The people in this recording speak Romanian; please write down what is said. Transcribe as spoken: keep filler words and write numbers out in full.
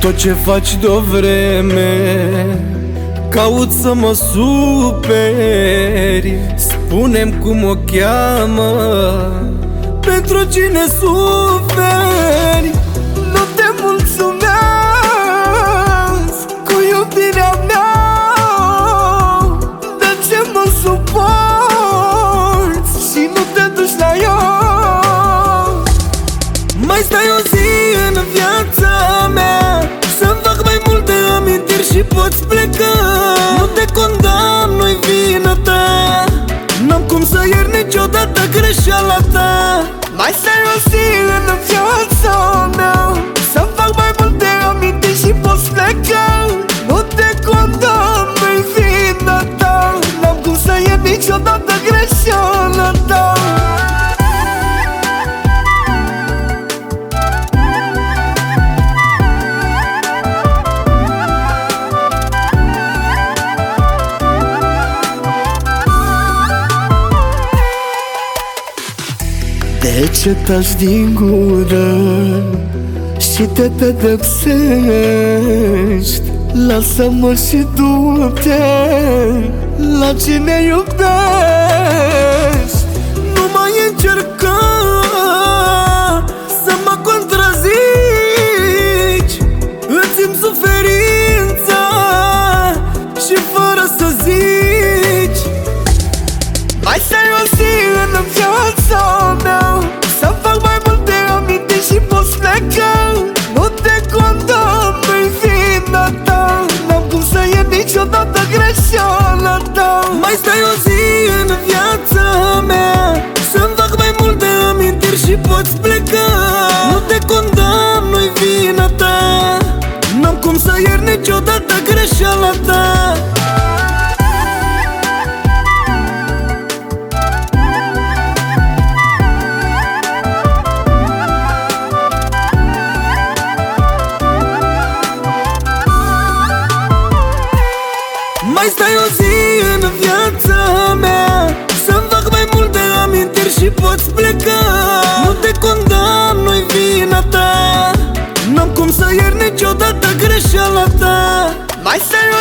Tot ce faci de-o vreme caut să mă superi. Spune-mi cum o cheamă, pentru cine suferi. Nu te mulțumesc cu iubirea mea, de ce mă suporți și nu te duci la ea? Mai stai o zi în viața mea, să-mi fac mai multe amintiri și poți pleca. Nu te condamn, nu-i vina ta, n-am cum să iert niciodată greșeala ta. Mai stai o zi în viața mea, să-mi fac mai multe amintiri și poți pleca. Nu te condamn, nu-i vina ta, n-am cum să iert niciodată greșeala ta. De ce taci din gură și te pedepsești? Lasă-mă și du-te la cine iubești. Nu mai încerca să mă contrazici, îți-mi suferința și fără să zici. Mai stai o zi în viața mea, să-mi fac mai multe amintiri și poți pleca. Nu te condamn, nu-i vina ta, n-am cum să iert niciodată greșeala ta. Mai stai o zi în viața mea, să-mi fac mai multe amintiri și poți pleca. Nu te condamn, nu-i vina ta, n-am cum să iert niciodată greșeala ta. Mai stai o zi în viața mea, să-mi fac mai multe amintiri și poți pleca. Nu te condamn, nu-i vina ta, n-am cum să iert niciodată greșeala ta. Mai stai